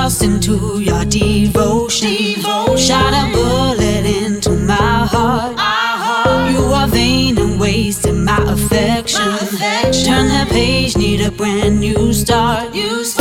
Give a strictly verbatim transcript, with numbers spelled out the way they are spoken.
lost into your devotion. devotion. Shot a bullet into my heart. heart. You are vain and wasted my affection. my affection. Turn the page, need a brand new start. New start.